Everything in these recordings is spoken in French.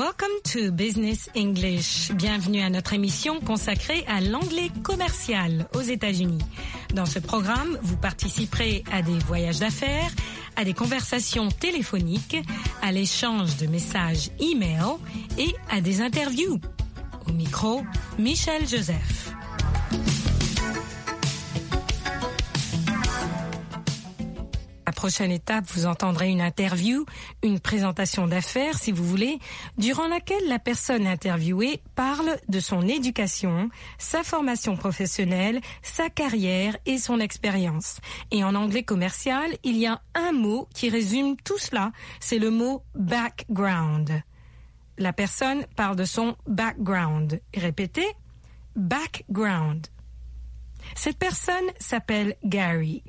Welcome to Business English. Bienvenue à notre émission consacrée à l'anglais commercial aux États-Unis. Dans ce programme, vous participerez à des voyages d'affaires, à des conversations téléphoniques, à l'échange de messages e-mail et à des interviews. Au micro, Michel Joseph. Prochaine étape, vous entendrez une interview, une présentation d'affaires, si vous voulez, durant laquelle la personne interviewée parle de son éducation, sa formation professionnelle, sa carrière et son expérience. Et en anglais commercial, il y a un mot qui résume tout cela, c'est le mot background. La personne parle de son background. Répétez, background. Cette personne s'appelle Gary.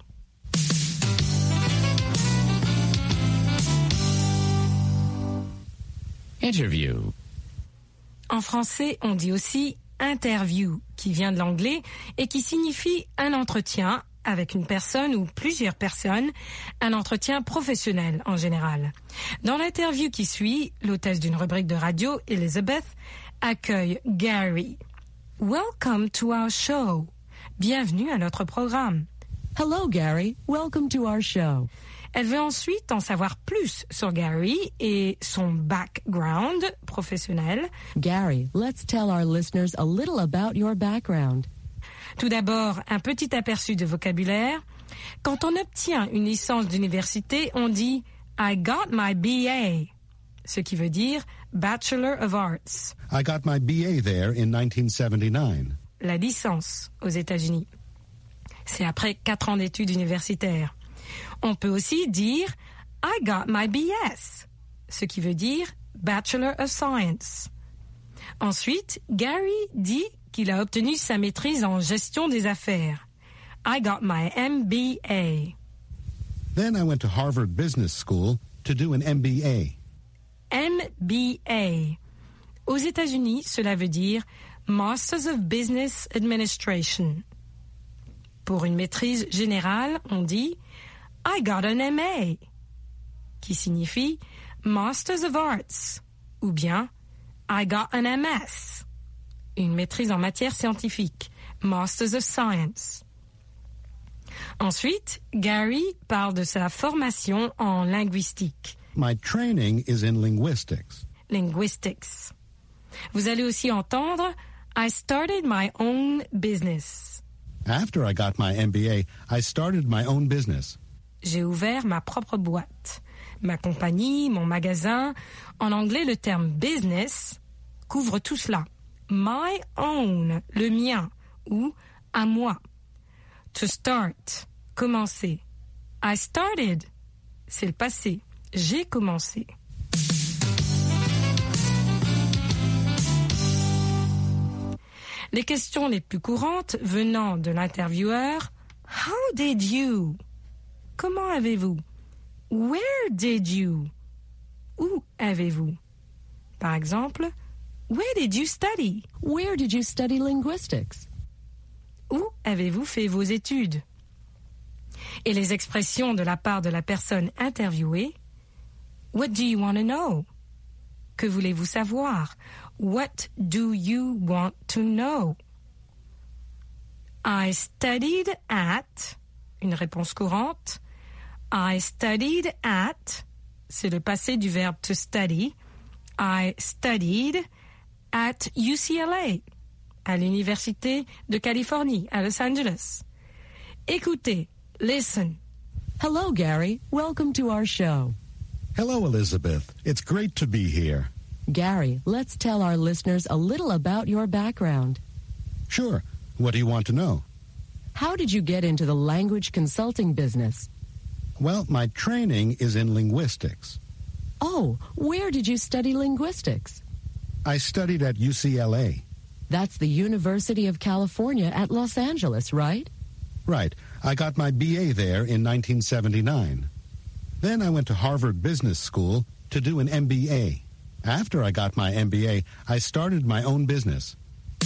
Interview. En français, on dit aussi interview, qui vient de l'anglais et qui signifie un entretien avec une personne ou plusieurs personnes, un entretien professionnel en général. Dans l'interview qui suit, l'hôtesse d'une rubrique de radio, Elizabeth, accueille Gary. Welcome to our show. Bienvenue à notre programme. Hello, Gary. Welcome to our show. Elle veut ensuite en savoir plus sur Gary et son background professionnel. Gary, let's tell our listeners a little about your background. Tout d'abord, un petit aperçu de vocabulaire. Quand on obtient une licence d'université, on dit « I got my BA », ce qui veut dire « Bachelor of Arts ». I got my BA there in 1979. La licence aux États-Unis. C'est après 4 ans d'études universitaires. On peut aussi dire « I got my BS », ce qui veut dire « Bachelor of Science ». Ensuite, Gary dit qu'il a obtenu sa maîtrise en gestion des affaires. « I got my MBA ». Then I went to Harvard Business School to do an MBA. MBA. Aux États-Unis, cela veut dire « Masters of Business Administration ». Pour une maîtrise générale, on dit I got an MA, qui signifie Masters of Arts, ou bien I got an MS, une maîtrise en matière scientifique, Masters of Science. Ensuite, Gary parle de sa formation en linguistique. My training is in linguistics. Linguistics. Vous allez aussi entendre I started my own business. After I got my MBA, I started my own business. J'ai ouvert ma propre boîte, ma compagnie, mon magasin. En anglais, le terme business couvre tout cela. My own, le mien, ou à moi. To start, commencer. I started, c'est le passé. J'ai commencé. Les questions les plus courantes venant de l'intervieweur, How did you? Comment avez-vous? Where did you? Où avez-vous? Par exemple, Where did you study? Where did you study linguistics? Où avez-vous fait vos études? Et les expressions de la part de la personne interviewée, What do you want to know? Que voulez-vous savoir? What do you want to know? I studied at, une réponse courante. I studied at, c'est le passé du verbe to study. I studied at UCLA, à l'Université de Californie, à Los Angeles. Écoutez, listen. Hello, Gary. Welcome to our show. Hello, Elizabeth. It's great to be here. Gary, let's tell our listeners a little about your background. Sure. What do you want to know? How did you get into the language consulting business? Well, my training is in linguistics. Oh, where did you study linguistics? I studied at UCLA. That's the University of California at Los Angeles, right? Right. I got my BA there in 1979. Then I went to Harvard Business School to do an MBA. After I got my MBA, I started my own business.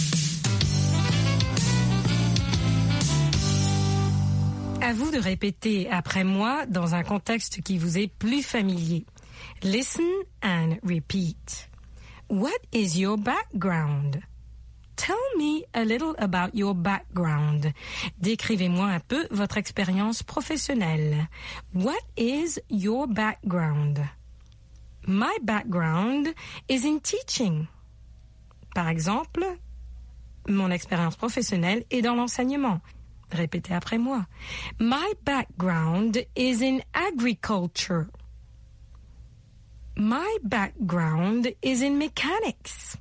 À vous de répéter après moi dans un contexte qui vous est plus familier. Listen and repeat. What is your background? Tell me a little about your background. Décrivez-moi un peu votre expérience professionnelle. What is your background? My background is in teaching. Par exemple, mon expérience professionnelle est dans l'enseignement. Répétez après moi. My background is in agriculture. My background is in mechanics.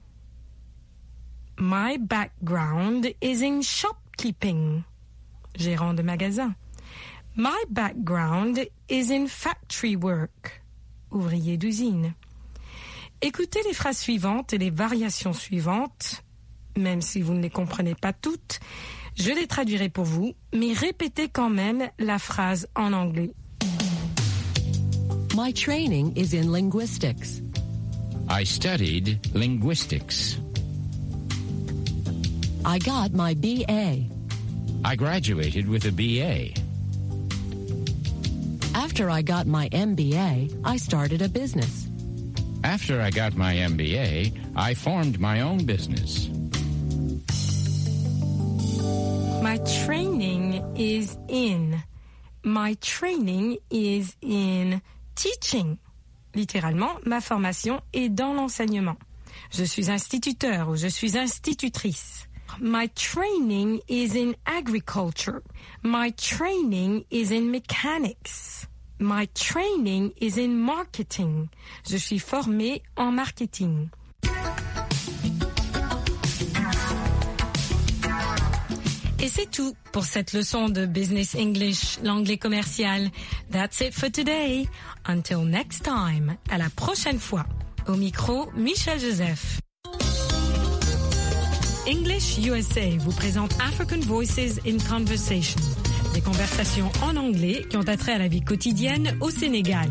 My background is in shopkeeping. Gérant de magasin. My background is in factory work. Ouvrier d'usine. Écoutez les phrases suivantes et les variations suivantes. Même si vous ne les comprenez pas toutes, je les traduirai pour vous, mais répétez quand même la phrase en anglais. My training is in linguistics. I studied linguistics. I got my BA. I graduated with a BA. After I got my MBA, I started a business. After I got my MBA, I formed my own business. My training is in. My training is in teaching. Littéralement, ma formation est dans l'enseignement. Je suis instituteur ou je suis institutrice. My training is in agriculture. My training is in mechanics. My training is in marketing. Je suis formée en marketing. Et c'est tout pour cette leçon de Business English, l'anglais commercial. That's it for today. Until next time. À la prochaine fois. Au micro, Michel Joseph. English USA vous présente African Voices in Conversation. Des conversations en anglais qui ont attrait à la vie quotidienne au Sénégal.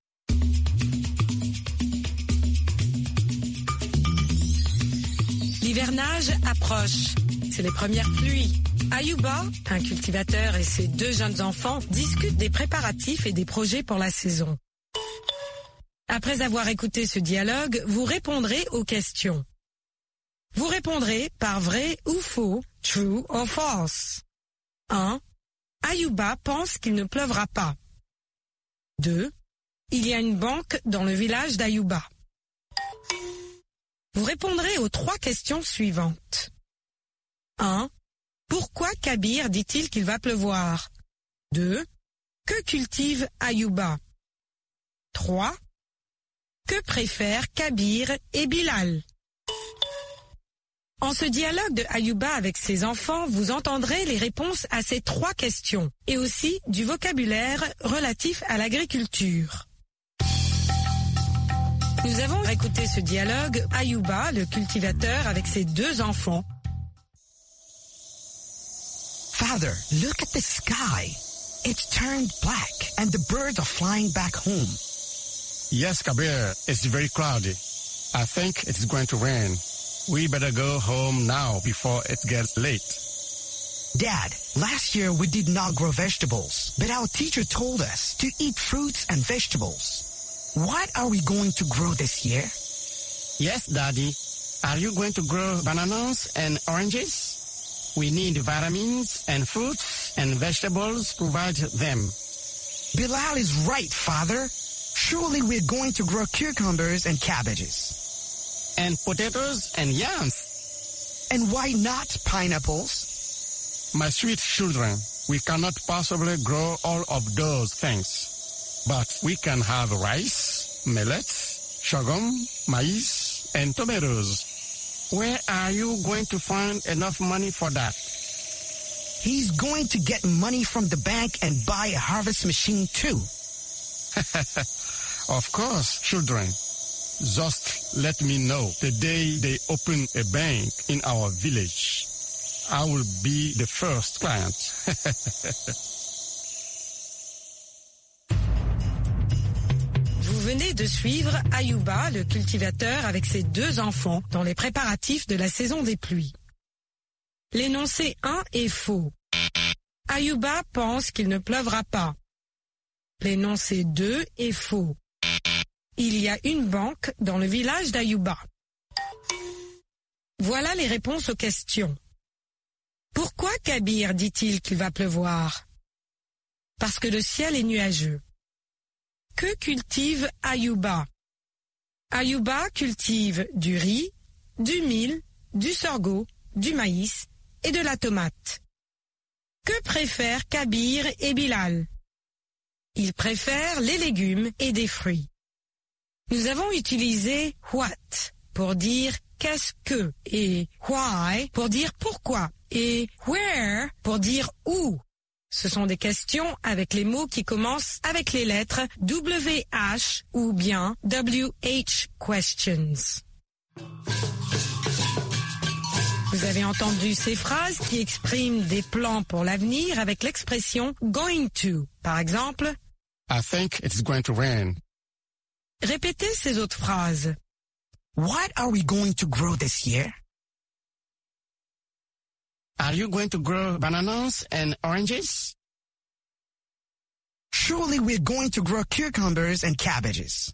L'hivernage approche. C'est les premières pluies. Ayouba, un cultivateur et ses 2 jeunes enfants discutent des préparatifs et des projets pour la saison. Après avoir écouté ce dialogue, vous répondrez aux questions. Vous répondrez par vrai ou faux, true or false. 1. Ayouba pense qu'il ne pleuvra pas. 2. Il y a une banque dans le village d'Ayouba. Vous répondrez aux 3 questions suivantes. 1. Pourquoi Kabir dit-il qu'il va pleuvoir? 2. Que cultive Ayouba? 3. Que préfèrent Kabir et Bilal? En ce dialogue de Ayouba avec ses enfants, vous entendrez les réponses à ces 3 questions et aussi du vocabulaire relatif à l'agriculture. Nous avons écouté ce dialogue, Ayouba, le cultivateur, avec ses 2 enfants. Father, look at the sky. It's turned black and the birds are flying back home. Yes, Kabir, it's very cloudy. I think it's going to rain. We better go home now before it gets late. Dad, last year we did not grow vegetables, but our teacher told us to eat fruits and vegetables. What are we going to grow this year? Yes, Daddy. Are you going to grow bananas and oranges? We need vitamins and fruits and vegetables provide them. Bilal is right, Father. Surely we're going to grow cucumbers and cabbages. And potatoes and yams. And why not pineapples? My sweet children, we cannot possibly grow all of those things. But we can have rice, millet, sorghum, maize, and tomatoes. Where are you going to find enough money for that? He's going to get money from the bank and buy a harvest machine too. Of course, children. Just let me know the day they open a bank in our village. I will be the first client. Vous venez de suivre Ayouba, le cultivateur, avec ses 2 enfants dans les préparatifs de la saison des pluies. L'énoncé 1 est faux. Ayouba pense qu'il ne pleuvra pas. L'énoncé 2 est faux. Il y a une banque dans le village d'Ayouba. Voilà les réponses aux questions. Pourquoi Kabir dit-il qu'il va pleuvoir? Parce que le ciel est nuageux. Que cultive Ayuba? Ayuba cultive du riz, du mil, du sorgho, du maïs et de la tomate. Que préfèrent Kabir et Bilal? Ils préfèrent les légumes et des fruits. Nous avons utilisé what pour dire qu'est-ce que et why pour dire pourquoi et where pour dire où. Ce sont des questions avec les mots qui commencent avec les lettres WH ou bien WH questions. Vous avez entendu ces phrases qui expriment des plans pour l'avenir avec l'expression going to. Par exemple, I think it's going to rain. Répétez ces autres phrases. What are we going to grow this year? Are you going to grow bananas and oranges? Surely we're going to grow cucumbers and cabbages.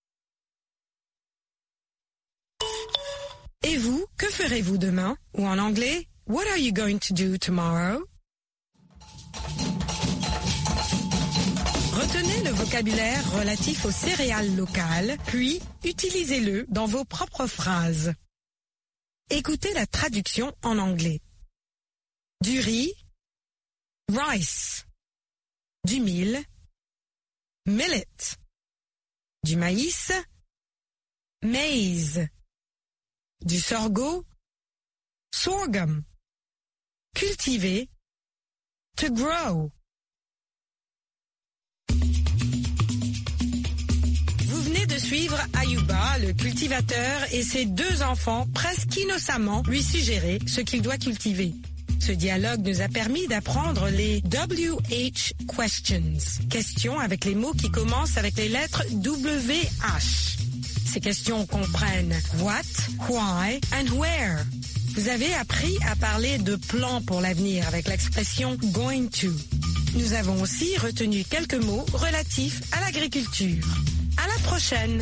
Et vous, que ferez-vous demain? Ou en anglais, what are you going to do tomorrow? Retenez le vocabulaire relatif aux céréales locales, puis utilisez-le dans vos propres phrases. Écoutez la traduction en anglais. Du riz, rice. Du mil, millet. Du maïs, maize. Du sorgho, sorghum. Cultiver, to grow. Vous venez de suivre Ayuba, le cultivateur, et ses deux enfants presque innocemment lui suggérer ce qu'il doit cultiver. Ce dialogue nous a permis d'apprendre les WH questions, questions avec les mots qui commencent avec les lettres WH. Ces questions comprennent what, why and where. Vous avez appris à parler de plans pour l'avenir avec l'expression going to. Nous avons aussi retenu quelques mots relatifs à l'agriculture. À la prochaine!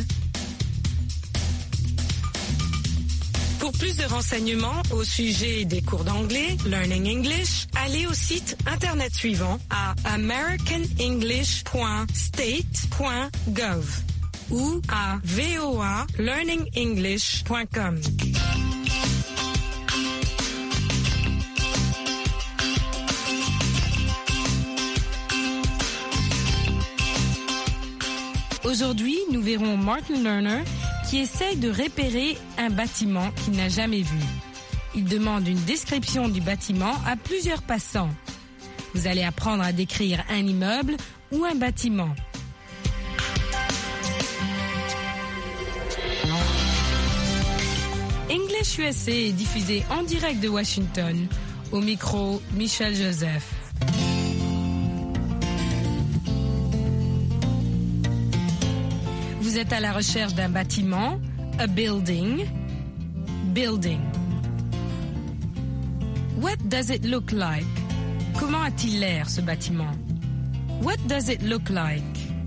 Pour plus de renseignements au sujet des cours d'anglais, Learning English, allez au site internet suivant à americanenglish.state.gov ou à voalearningenglish.com. Aujourd'hui, nous verrons Martin Lerner qui essaye de repérer un bâtiment qu'il n'a jamais vu. Il demande une description du bâtiment à plusieurs passants. Vous allez apprendre à décrire un immeuble ou un bâtiment. English USA est diffusé en direct de Washington. Au micro, Michel Joseph. Vous êtes à la recherche d'un bâtiment, a building, building. What does it look like? Comment a-t-il l'air, ce bâtiment? What does it look like?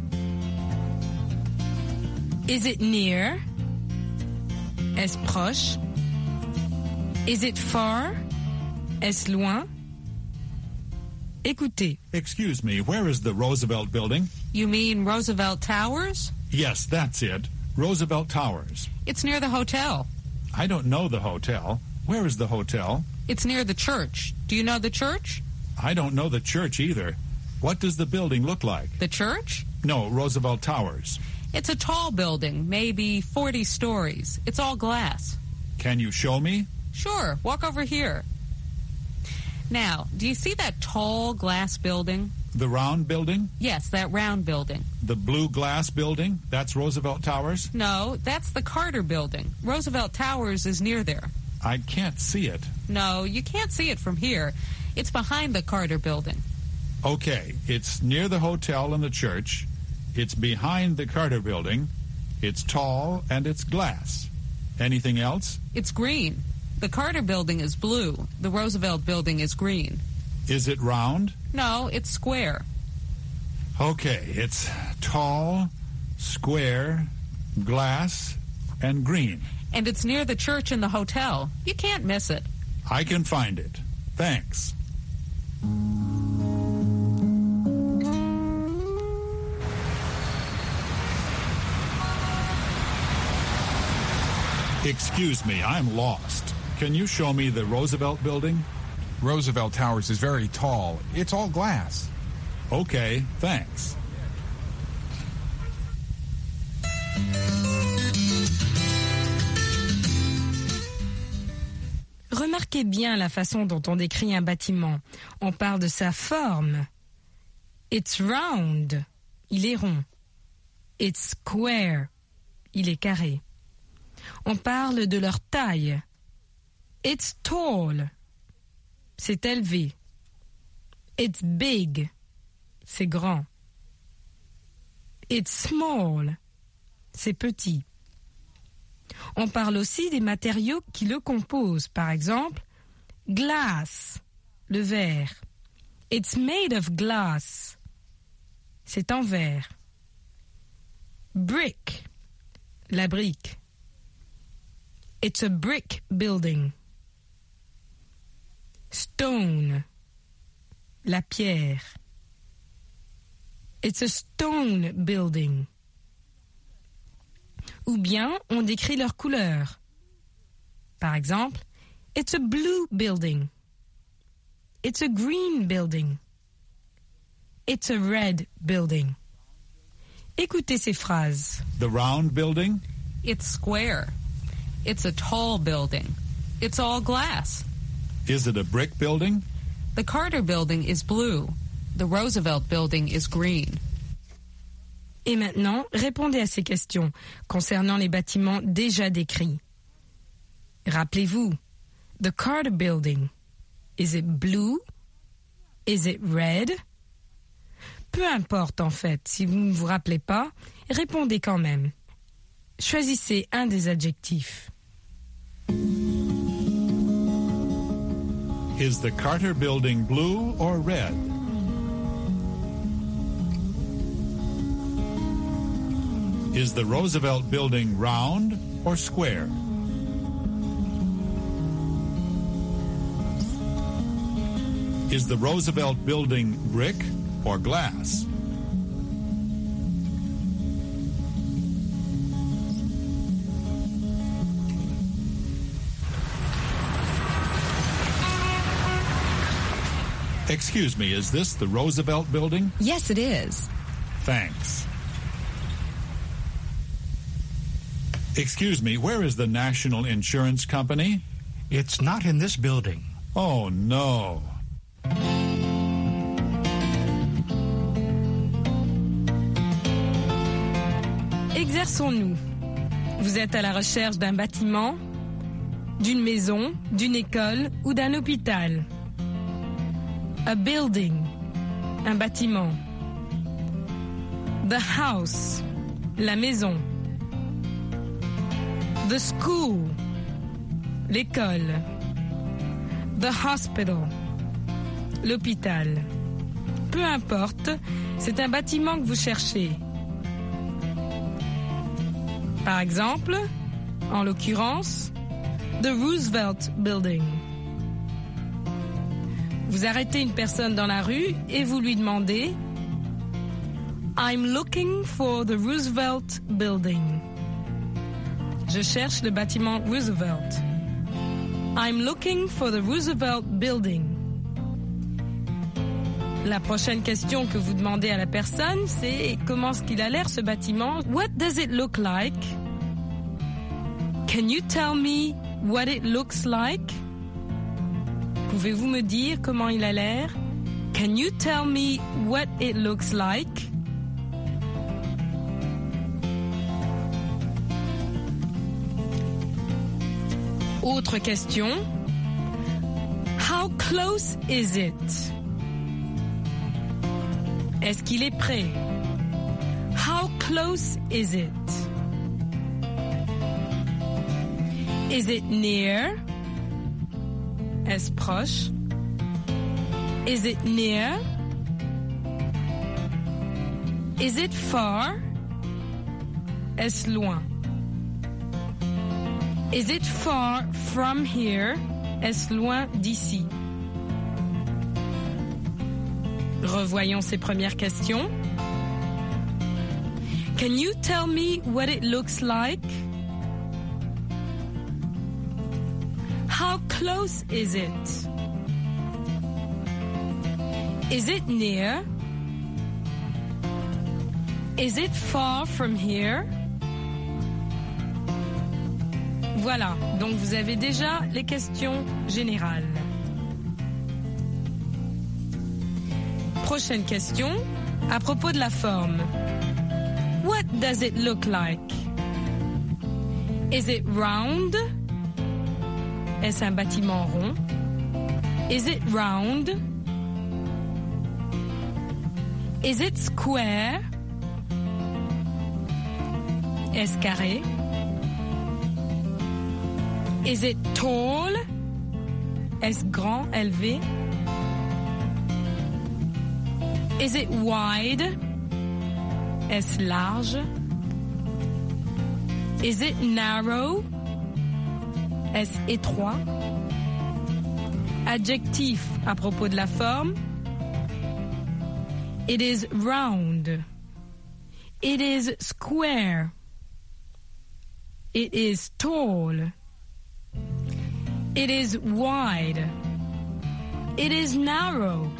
Is it near? Est-ce proche? Is it far? Est-ce loin? Écoutez. Excuse me, where is the Roosevelt Building? You mean Roosevelt Towers? Yes, that's it. Roosevelt Towers. It's near the hotel. I don't know the hotel. Where is the hotel? It's near the church. Do you know the church? I don't know the church either. What does the building look like? The church? No, Roosevelt Towers. It's a tall building, maybe 40 stories. It's all glass. Can you show me? Sure, walk over here. Now, do you see that tall glass building? The round building? Yes, that round building. The blue glass building? That's Roosevelt Towers? No, that's the Carter Building. Roosevelt Towers is near there. I can't see it. No, you can't see it from here. It's behind the Carter Building. Okay, it's near the hotel and the church. It's behind the Carter Building. It's tall and it's glass. Anything else? It's green. The Carter Building is blue. The Roosevelt Building is green. Is it round? No, it's square. Okay, it's tall, square, glass, and green. And it's near the church and the hotel. You can't miss it. I can find it. Thanks. Excuse me, I'm lost. Can you show me the Roosevelt Building? Roosevelt Towers is very tall. It's all glass. Okay, thanks. Remarquez bien la façon dont on décrit un bâtiment. On parle de sa forme. It's round. Il est rond. It's square. Il est carré. On parle de leur taille. It's tall. C'est élevé. It's big. C'est grand. It's small. C'est petit. On parle aussi des matériaux qui le composent. Par exemple, glass, le verre. It's made of glass. C'est en verre. Brick, la brique. It's a brick building. Stone, la pierre. It's a stone building. Ou bien on décrit leur couleur. Par exemple, it's a blue building. It's a green building. It's a red building. Écoutez ces phrases. The round building? It's square. It's a tall building. It's all glass. Is it a brick building? The Carter building is blue. The Roosevelt building is green. Et maintenant, répondez à ces questions concernant les bâtiments déjà décrits. Rappelez-vous, the Carter building, is it blue? Is it red? Peu importe en fait, si vous ne vous rappelez pas, répondez quand même. Choisissez un des adjectifs. Is the Carter building blue or red? Is the Roosevelt building round or square? Is the Roosevelt building brick or glass? Excuse me, is this the Roosevelt building? Yes, it is. Thanks. Excuse me, where is the National Insurance Company? It's not in this building. Oh, no. Exerçons-nous. Vous êtes à la recherche d'un bâtiment, d'une maison, d'une école ou d'un hôpital. A building, un bâtiment. The house, la maison. The school, l'école. The hospital, l'hôpital. Peu importe, c'est un bâtiment que vous cherchez. Par exemple, en l'occurrence, the Roosevelt Building. Vous arrêtez une personne dans la rue et vous lui demandez I'm looking for the Roosevelt Building. Je cherche le bâtiment Roosevelt. I'm looking for the Roosevelt Building. La prochaine question que vous demandez à la personne, c'est comment est-ce qu'il a l'air ce bâtiment? What does it look like? Can you tell me what it looks like? Pouvez-vous me dire comment il a l'air? Can you tell me what it looks like? Autre question. How close is it? Est-ce qu'il est près? How close is it? Is it near? Est-ce proche? Is it near? Is it far? Est-ce loin? Is it far from here? Est-ce loin d'ici? Revoyons ces premières questions. Can you tell me what it looks like? How close is it? Is it near? Is it far from here? Voilà, donc vous avez déjà les questions générales. Prochaine question, à propos de la forme. What does it look like? Is it round? Est-ce un bâtiment rond? Is it round? Is it square? Est-ce carré? Is it tall? Est-ce grand, élevé? Is it wide? Est-ce large? Is it narrow? Est-ce étroit? Adjectif à propos de la forme. It is round. It is square. It is tall. It is wide. It is narrow.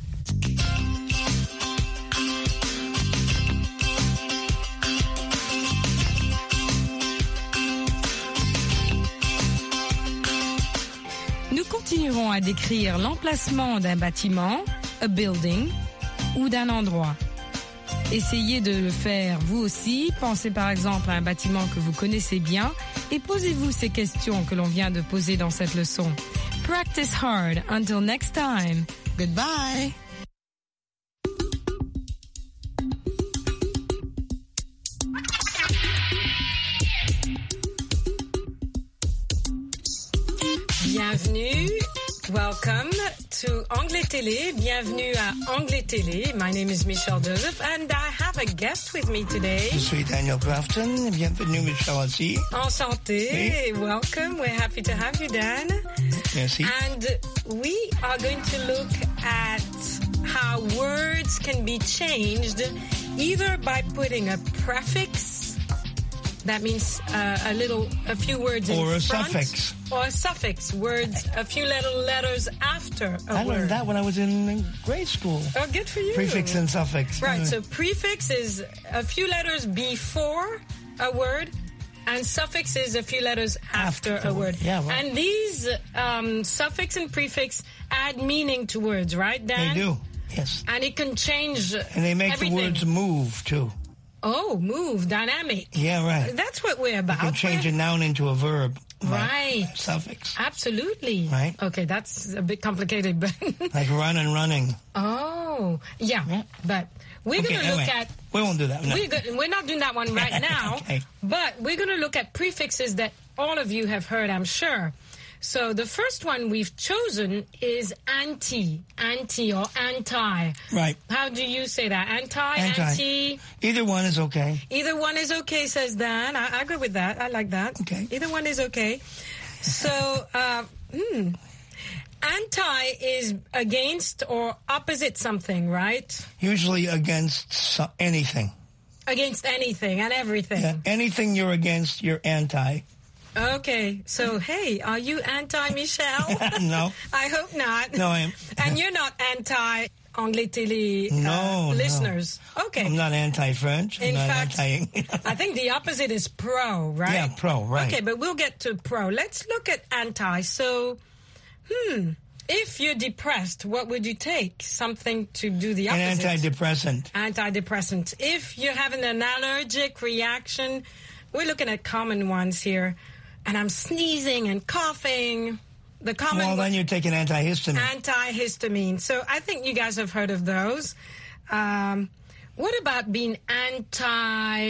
Nous continuerons à décrire l'emplacement d'un bâtiment, a building, ou d'un endroit. Essayez de le faire vous aussi. Pensez par exemple à un bâtiment que vous connaissez bien et posez-vous ces questions que l'on vient de poser dans cette leçon. Practice hard. Until next time. Goodbye. Bienvenue. Welcome to Anglais Télé. Bienvenue à Anglais Télé. My name is Michelle Joseph and I have a guest with me today. Je suis Daniel Grafton. Bienvenue Michelle aussi. Enchanté. Oui. Welcome. We're happy to have you, Dan. Merci. And we are going to look at how words can be changed either by putting a prefix. That means a few words in front. Or a suffix. Or a suffix, words, a few little letters after a word. I learned that when I was in grade school. Oh, good for you. Prefix and suffix. Right, so prefix is a few letters before a word, and suffix is a few letters after a word. Yeah, right. And these suffix and prefix add meaning to words, right, Dan? They do, yes. And it can change And they make everything. the words move, too. Oh, move, dynamic. Yeah, right. That's what we're about. You can change a noun into a verb. Right. Suffix. Absolutely. Right. Okay, that's a bit complicated, but... Like run and running. Oh, yeah. But we're going to look at... We won't do that. No. We're not doing that one right now. Okay. But we're going to look at prefixes that all of you have heard, I'm sure. So the first one we've chosen is anti or anti. Right. How do you say that? Anti. Either one is okay. Either one is okay, says Dan. I agree with that. I like that. Okay. Either one is okay. So, anti is against or opposite something, right? Usually against anything. Against anything and everything. Yeah. Anything you're against, you're anti. Okay, so hey, are you anti-Michelle? No. I hope not. No, I am. And you're not anti-Anglais Télé listeners? No. Okay. I'm not anti-French. In fact, I think the opposite is pro, right? Yeah, pro, right. Okay, but we'll get to pro. Let's look at anti. So, if you're depressed, what would you take? Something to do the opposite. An antidepressant. Antidepressant. If you're having an allergic reaction, we're looking at common ones here. And I'm sneezing and coughing. The common Well, then you take an antihistamine. Antihistamine. So I think you guys have heard of those. What about being anti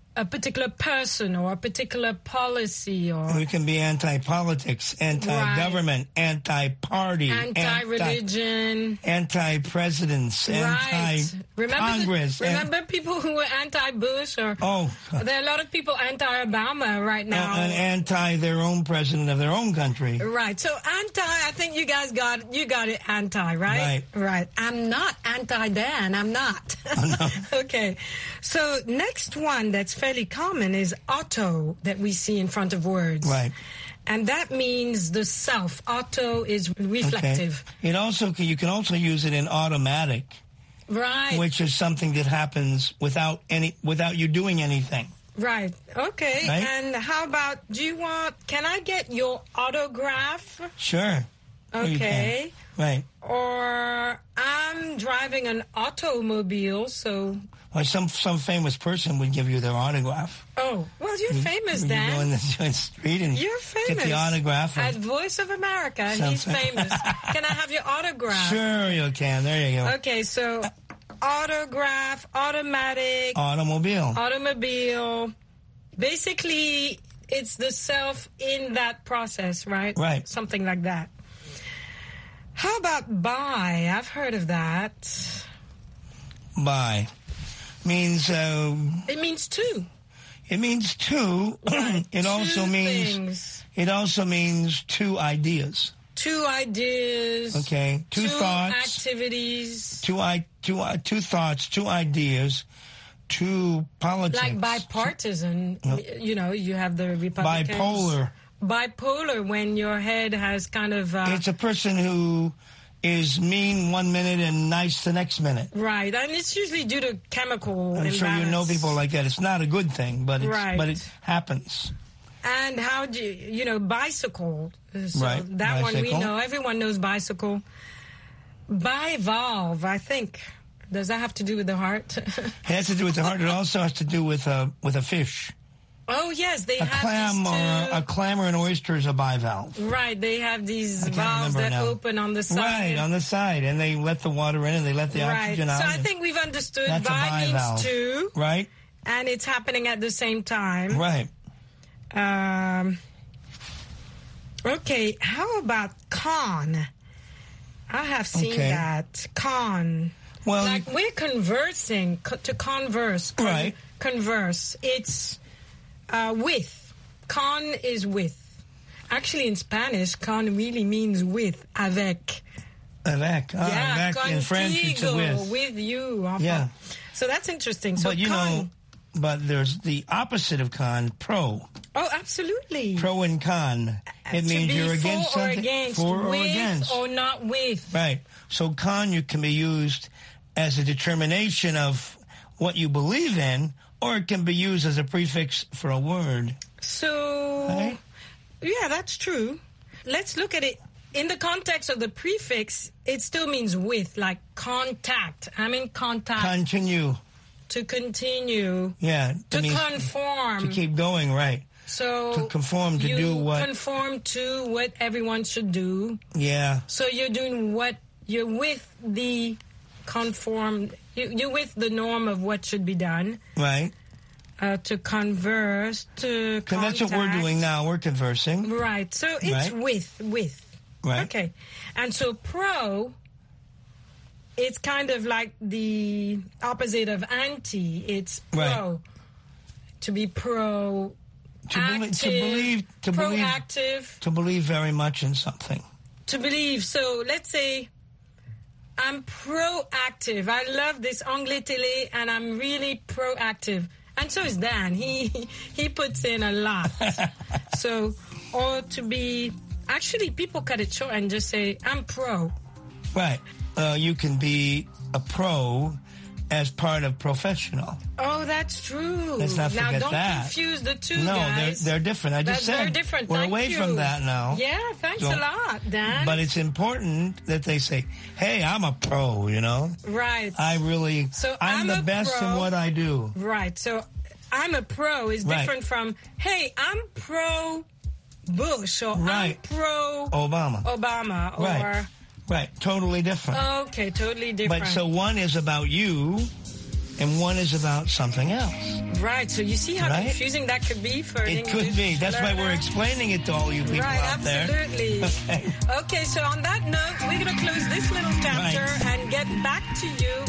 a particular person or a particular policy, or We can be anti-politics, anti-government, anti-party, anti-religion, anti-presidents, anti-Congress. Remember people who were anti-Bush, or there are a lot of people anti-Obama right now, and anti their own president of their own country. Right. So anti, I think you guys got it anti, right? Right. I'm not anti-Dan. I'm not. Oh, no. Okay. So next one that's fairly common is auto, that we see in front of words. Right. And that means the self. Auto is reflective. Okay. You can also use it in automatic. Right. Which is something that happens without you doing anything. Right. Okay. Right? And how about, can I get your autograph? Sure. Okay. Right. Or I'm driving an automobile, so... Or some famous person would give you their autograph. Oh, well, you're famous, Dan. You go in the street and you're famous. Get the autograph. At Voice of America, he's famous. Can I have your autograph? Sure, you can. There you go. Okay, so autograph, automatic. Automobile. Basically, it's the self in that process, right? Right. Something like that. How about buy? I've heard of that. Buy. Means... it means two. It means two. Right. It also means two ideas. Two ideas. Okay. Two thoughts. Activities. Two thoughts, two ideas, two politics. Like bipartisan. You have the Republicans. Bipolar, when your head has kind of... it's a person who is mean 1 minute and nice the next minute. Right, and it's usually due to chemical imbalance. I'm sure you know people like that. It's not a good thing, but it happens. And how do bicycle? So right, that bicycle. One we know. Everyone knows bicycle. Bivalve, I think. Does that have to do with the heart? It has to do with the heart. It also has to do with a fish. Oh, yes, they have a clam or an oyster is a bivalve. Right, they have these valves that open on the side. Right, on the side, and they let the water in and they let the oxygen out. So I think we've understood That's bi means two. Right. And it's happening at the same time. Right. Okay, how about con? I have seen that. Con. Well, like we're conversing, to converse. Right. Converse. It's... with. Con is with. Actually, in Spanish, con really means with. Avec. Avec. Yeah, avec. In French, it's with. With you. Yeah. So that's interesting. So but there's the opposite of con, pro. Oh, absolutely. Pro and con. It means you're against something. For or against. Or not with. Right. So con can be used as a determination of what you believe in, or it can be used as a prefix for a word. So, yeah, that's true. Let's look at it. In the context of the prefix, it still means with, like contact. I'm in contact. Continue. To continue. Yeah. To conform. To keep going, right. So to conform, to do what? Conform to what everyone should do. Yeah. So you're doing what, you're with the conform, you're with the norm of what should be done. Right. To converse, to contact. That's what we're doing now. We're conversing. Right. So it's with. Right. Okay. And so pro, it's kind of like the opposite of anti. It's pro. Right. To be pro. Proactive. To believe very much in something. To believe. So let's say I'm proactive. I love this Anglais Télé, and I'm really proactive. And so is Dan. He puts in a lot. So, or to be... Actually, people cut it short and just say, I'm pro. Right. You can be a pro as part of professional. Oh, that's true. Let's not forget that. Now, don't confuse the two, guys. No, they're different. I just said they're different. We're away from that now. Yeah, thanks a lot, Dan. But it's important that they say, hey, I'm a pro, you know? Right. I'm the best in what I do. Right. So I'm a pro is different from, hey, I'm pro Bush or I'm pro Obama. Right. Totally different. Okay, totally different. But so one is about you and one is about something else. Right. So you see how Right? confusing that could be for an It English could be. That's why we're learner? explaining it to all you people Right, out there. absolutely. Okay. Okay, so on that note, we're going to close this little chapter Right. and get back to you